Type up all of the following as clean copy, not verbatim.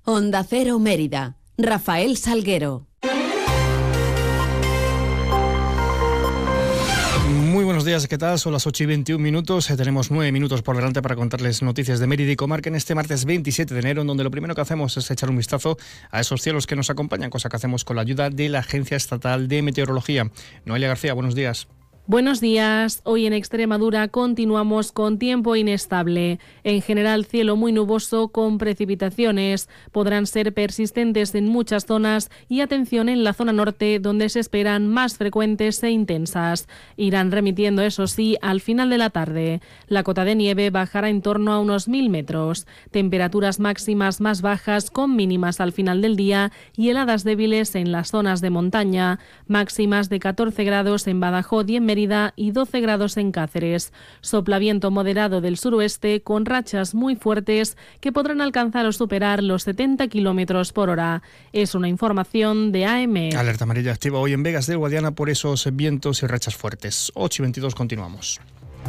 Onda Cero Mérida. Rafael Salguero. Muy buenos días, ¿qué tal? Son las 8:21. Tenemos 9 minutos por delante para contarles noticias de Mérida y comarca en este martes 27 de enero, en donde lo primero que hacemos es echar un vistazo a esos cielos que nos acompañan, cosa que hacemos con la ayuda de la Agencia Estatal de Meteorología. Noelia García, buenos días. Buenos días. Hoy en Extremadura continuamos con tiempo inestable. En general, cielo muy nuboso con precipitaciones. Podrán ser persistentes en muchas zonas y atención en la zona norte, donde se esperan más frecuentes e intensas. Irán remitiendo, eso sí, al final de la tarde. La cota de nieve bajará en torno a unos 1000 metros. Temperaturas máximas más bajas con mínimas al final del día y heladas débiles en las zonas de montaña. Máximas de 14 grados en Badajoz y en Mérida y 12 grados en Cáceres. Sopla viento moderado del suroeste con rachas muy fuertes que podrán alcanzar o superar los 70 kilómetros por hora. Es una información de AEMET. Alerta amarilla activa hoy en Vegas del Guadiana por esos vientos y rachas fuertes. 8:22, continuamos.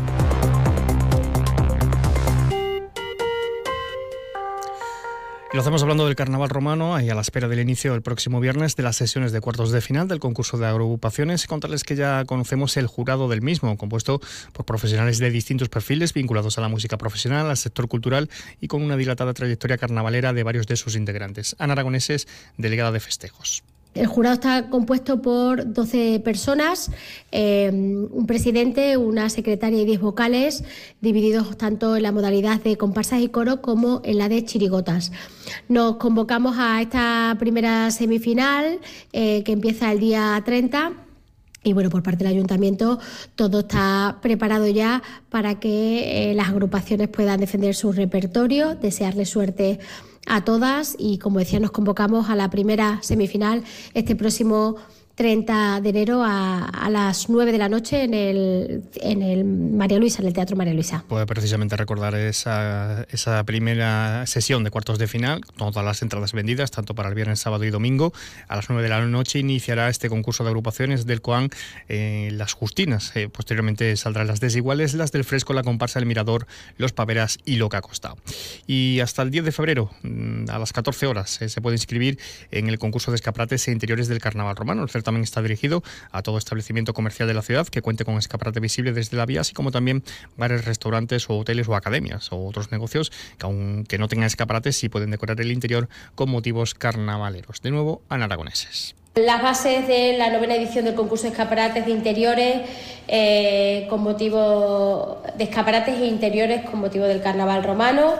Y lo hacemos hablando del Carnaval Romano y a la espera del inicio el próximo viernes de las sesiones de cuartos de final del concurso de agrupaciones. Contarles que ya conocemos el jurado del mismo, compuesto por profesionales de distintos perfiles vinculados a la música profesional, al sector cultural y con una dilatada trayectoria carnavalera de varios de sus integrantes. Ana Aragoneses, delegada de festejos. El jurado está compuesto por 12 personas, un presidente, una secretaria y 10 vocales, divididos tanto en la modalidad de comparsas y coro como en la de chirigotas. Nos convocamos a esta primera semifinal que empieza el día 30. Y bueno, por parte del Ayuntamiento todo está preparado ya para que las agrupaciones puedan defender su repertorio, desearles suerte a todas y, como decía, nos convocamos a la primera semifinal este próximo 30 de enero a las 9 de la noche en el María Luisa, en el Teatro María Luisa. Puede precisamente recordar esa primera sesión de cuartos de final, todas las entradas vendidas, tanto para el viernes, sábado y domingo. A las 9 de la noche iniciará este concurso de agrupaciones del cual las Justinas. Posteriormente saldrán las desiguales, las del Fresco, la comparsa El Mirador, los Paveras y lo que ha costado. Y hasta el 10 de febrero, a las 14 horas, se puede inscribir en el concurso de escaparates e interiores del Carnaval Romano. El certamen está dirigido a todo establecimiento comercial de la ciudad que cuente con escaparate visible desde la vía, así como también bares, restaurantes o hoteles o academias o otros negocios que, aunque no tengan escaparates, sí pueden decorar el interior con motivos carnavaleros. De nuevo, Ana Aragoneses. Las bases de la 9ª edición del concurso de escaparates de interiores con motivo de escaparates e interiores con motivo del Carnaval Romano,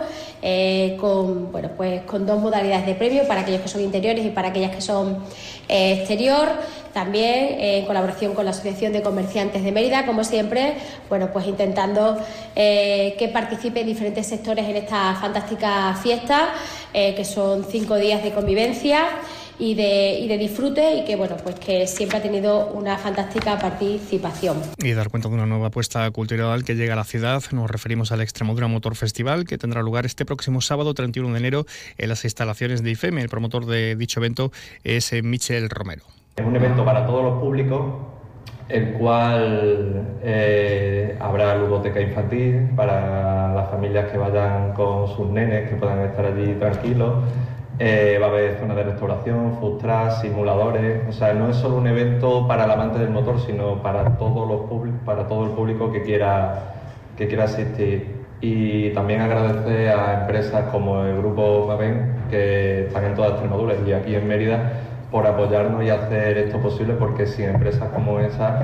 con 2 modalidades de premio para aquellos que son interiores y para aquellas que son exterior. También en colaboración con la Asociación de Comerciantes de Mérida, como siempre, intentando que participen diferentes sectores en esta fantástica fiesta, que son 5 días de convivencia y de disfrute y que siempre ha tenido una fantástica participación. Y dar cuenta de una nueva apuesta cultural que llega a la ciudad. Nos referimos al Extremadura Motor Festival, que tendrá lugar este próximo sábado 31 de enero en las instalaciones de IFEME. El promotor de dicho evento es Michel Romero. Es un evento para todos los públicos, el cual habrá ludoteca infantil para las familias que vayan con sus nenes, que puedan estar allí tranquilos. Va a haber zonas de restauración, food trucks, simuladores. O sea, no es solo un evento para el amante del motor, sino para todo el público que quiera asistir. Y también agradecer a empresas como el Grupo Maven, que están en toda Extremadura y aquí en Mérida, por apoyarnos y hacer esto posible, porque sin empresas como esa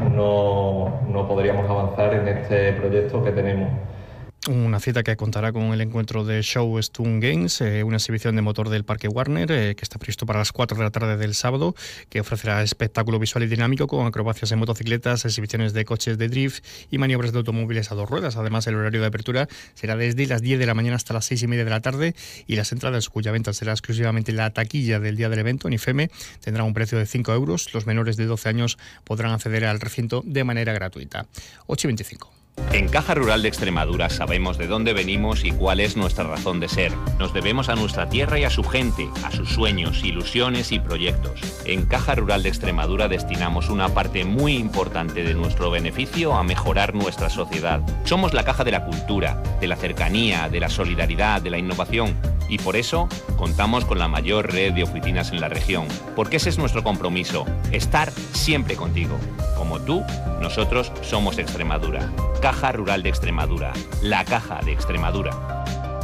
no podríamos avanzar en este proyecto que tenemos. Una cita que contará con el encuentro de Show Stone Games, una exhibición de motor del Parque Warner, que está previsto para las 4 de la tarde del sábado, que ofrecerá espectáculo visual y dinámico con acrobacias en motocicletas, exhibiciones de coches de drift y maniobras de automóviles a 2 ruedas. Además, el horario de apertura será desde las 10 de la mañana hasta las 6:30 de la tarde y las entradas, cuya venta será exclusivamente la taquilla del día del evento en IFEME, tendrán un precio de 5 euros. Los menores de 12 años podrán acceder al recinto de manera gratuita. 8:25. En Caja Rural de Extremadura sabemos de dónde venimos y cuál es nuestra razón de ser. Nos debemos a nuestra tierra y a su gente, a sus sueños, ilusiones y proyectos. En Caja Rural de Extremadura destinamos una parte muy importante de nuestro beneficio a mejorar nuestra sociedad. Somos la caja de la cultura, de la cercanía, de la solidaridad, de la innovación. Y por eso contamos con la mayor red de oficinas en la región, porque ese es nuestro compromiso, estar siempre contigo. Como tú, nosotros somos Extremadura. Caja Rural de Extremadura, la Caja de Extremadura.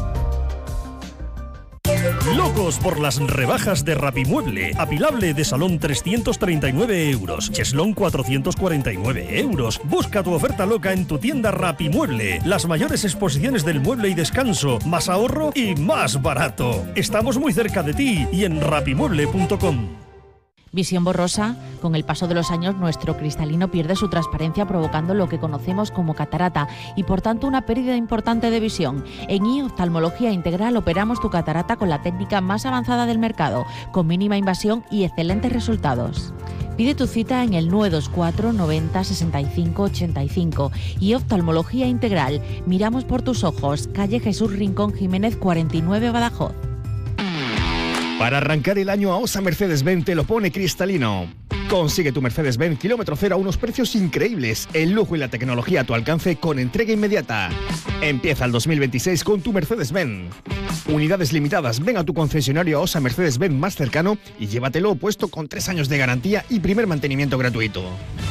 Locos por las rebajas de Rapimueble. Apilable de salón 339 euros. Cheslón 449 euros. Busca tu oferta loca en tu tienda Rapimueble. Las mayores exposiciones del mueble y descanso. Más ahorro y más barato. Estamos muy cerca de ti y en rapimueble.com. Visión borrosa. Con el paso de los años, nuestro cristalino pierde su transparencia, provocando lo que conocemos como catarata y, por tanto, una pérdida importante de visión. En Oftalmología Integral operamos tu catarata con la técnica más avanzada del mercado, con mínima invasión y excelentes resultados. Pide tu cita en el 924 90 65 85 y Oftalmología Integral. Miramos por tus ojos. Calle Jesús Rincón Jiménez 49, Badajoz. Para arrancar el año, AOSA Mercedes-Benz te lo pone cristalino. Consigue tu Mercedes-Benz kilómetro cero a unos precios increíbles, el lujo y la tecnología a tu alcance con entrega inmediata. Empieza el 2026 con tu Mercedes-Benz. Unidades limitadas, ven a tu concesionario AOSA Mercedes-Benz más cercano y llévatelo puesto con 3 años de garantía y primer mantenimiento gratuito.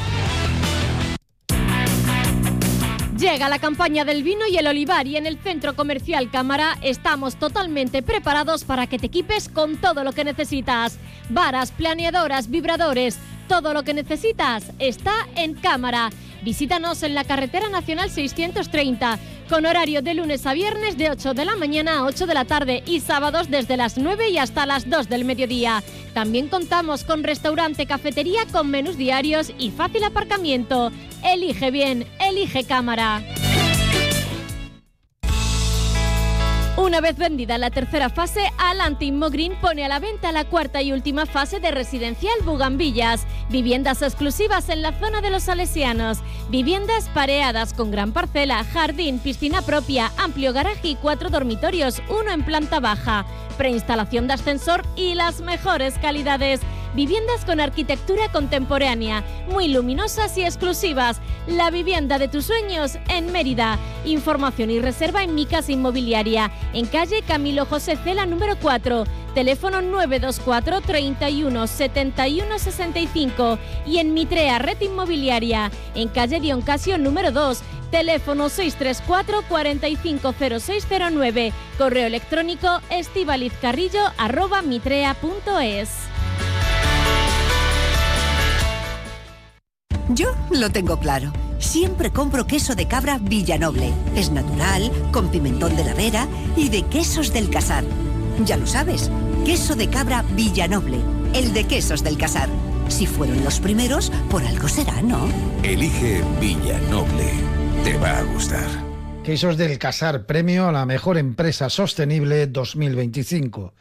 Llega la campaña del vino y el olivar y en el Centro Comercial Cámara estamos totalmente preparados para que te equipes con todo lo que necesitas. Varas, planeadoras, vibradores, todo lo que necesitas está en Cámara. Visítanos en la Carretera Nacional 630, con horario de lunes a viernes de 8 de la mañana a 8 de la tarde y sábados desde las 9 y hasta las 2 del mediodía. También contamos con restaurante, cafetería con menús diarios y fácil aparcamiento. Elige bien, elige Cámara. Una vez vendida la tercera fase, Alante Inmogreen pone a la venta la cuarta y última fase de Residencial Bugambillas. Viviendas exclusivas en la zona de los Salesianos. Viviendas pareadas con gran parcela, jardín, piscina propia, amplio garaje y 4 dormitorios, 1 en planta baja. Preinstalación de ascensor y las mejores calidades. Viviendas con arquitectura contemporánea, muy luminosas y exclusivas. La vivienda de tus sueños en Mérida. Información y reserva en Mi Casa Inmobiliaria, en calle Camilo José Cela número 4, teléfono 924 31 71 65 y en Mitrea Red Inmobiliaria, en calle Dion Casio número 2, teléfono 634 450609, correo electrónico estivalizcarrillo@mitrea.es. Yo lo tengo claro. Siempre compro queso de cabra Villanoble. Es natural, con pimentón de la Vera y de Quesos del Casar. Ya lo sabes, queso de cabra Villanoble, el de Quesos del Casar. Si fueron los primeros, por algo será, ¿no? Elige Villanoble. Te va a gustar. Quesos del Casar, premio a la mejor empresa sostenible 2025.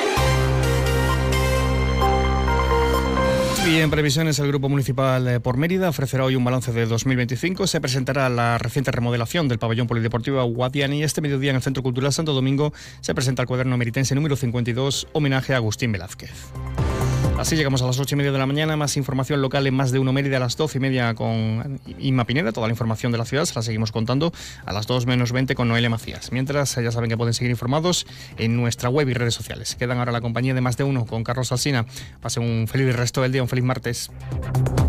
Y en previsiones, el Grupo Municipal por Mérida ofrecerá hoy un balance de 2025. Se presentará la reciente remodelación del pabellón polideportivo Guadiana y este mediodía en el Centro Cultural Santo Domingo se presenta el cuaderno meritense número 52, homenaje a Agustín Velázquez. Así llegamos a las 8:30 de la mañana. Más información local en Más de Uno Mérida a las 12:30 con Inma Pineda. Toda la información de la ciudad se la seguimos contando a las 2 menos 20 con Noelia Macías. Mientras, ya saben que pueden seguir informados en nuestra web y redes sociales. Quedan ahora la compañía de Más de Uno con Carlos Alsina. Pasen un feliz resto del día, un feliz martes.